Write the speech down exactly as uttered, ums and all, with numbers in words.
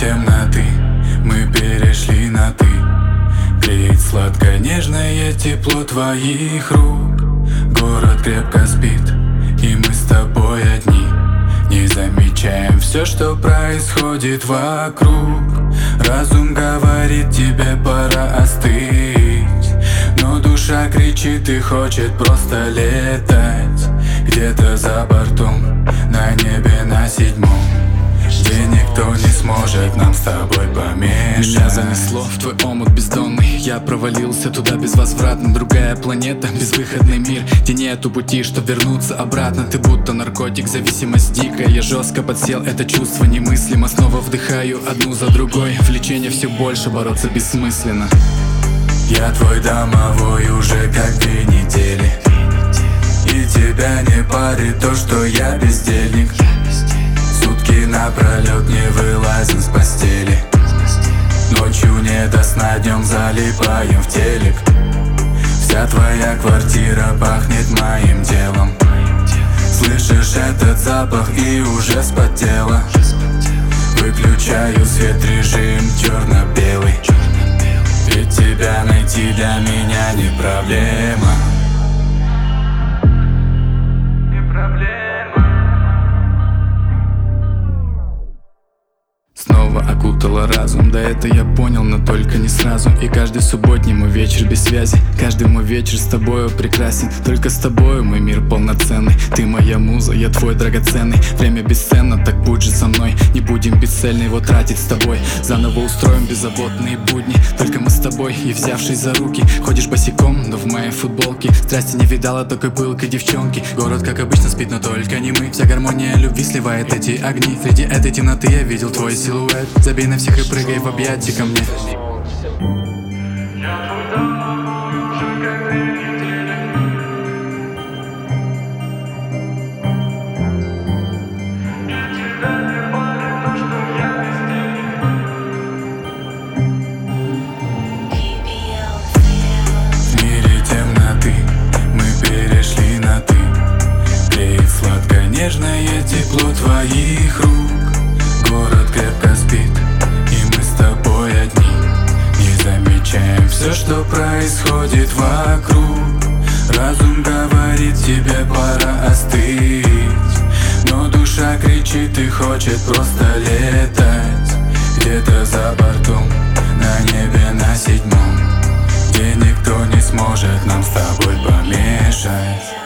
темноты мы перешли на «ты». Греет сладко-нежное тепло твоих рук. Город крепко спит, и мы с тобой одни. Не замечаем все, что происходит вокруг. Разум говорит, тебе пора остыть, но душа кричит и хочет просто летать. Где-то за бортом, на небе на седьмом, где никто не сможет нам с тобой помешать. Меня занесло в твой омут бездонный. Я провалился туда безвозвратно. Другая планета, безвыходный мир, где нету пути, чтоб вернуться обратно. Ты будто наркотик, зависимость дикая. Я жестко подсел, это чувство немыслимо. Снова вдыхаю одну за другой. Влечение все больше, бороться бессмысленно. Я твой домовой уже как две недели, и тебя не парит то, что я бездельник. Сутки напролет не вылазим с постели. Ночью не до сна, днем залипаем в телек. Вся твоя квартира пахнет моим телом. Слышишь этот запах и уже вспотела. Выключаю свет, режим черно-белый. Ведь тебя найти для меня не проблема. Снова окутала разум, да это я понял, но только не сразу. И каждый субботний мой вечер без связи, каждый мой вечер с тобою прекрасен. Только с тобою мой мир полноценный. Ты моя муза, я твой драгоценный. Время бесценно, так будь же со мной. Не будем бесцельно его тратить с тобой. Заново устроим беззаботные будни. Только мы с тобой и взявшись за руки. Ходишь босиком, но в моей футболке. Страсти не видала такой пылкой девчонки. Город как обычно спит, но только не мы. Вся гармония любви сливает эти огни. Среди этой темноты я видел твой силуэт. Забей на всех и прыгай в объятия ко мне. В мире темноты мы перешли на «ты». Греет сладко-нежное тепло твоих рук. Город крепко спит, и мы с тобой одни. Не замечаем все, что происходит вокруг. Разум говорит, тебе пора остыть, но душа кричит и хочет просто летать. Где-то за бортом, на небе на седьмом, где никто не сможет нам с тобой помешать.